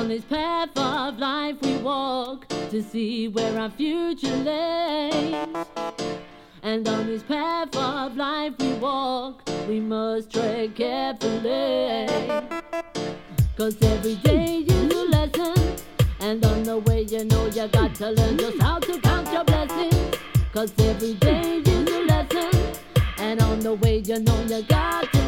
this path of life we walk to see where our future lays. And on this path of life we walk, we must tread carefully. 'Cause every day is a lesson, and on the way you know you got to learn just how to count your blessings. 'Cause every day is a lesson, and on the way you know you got to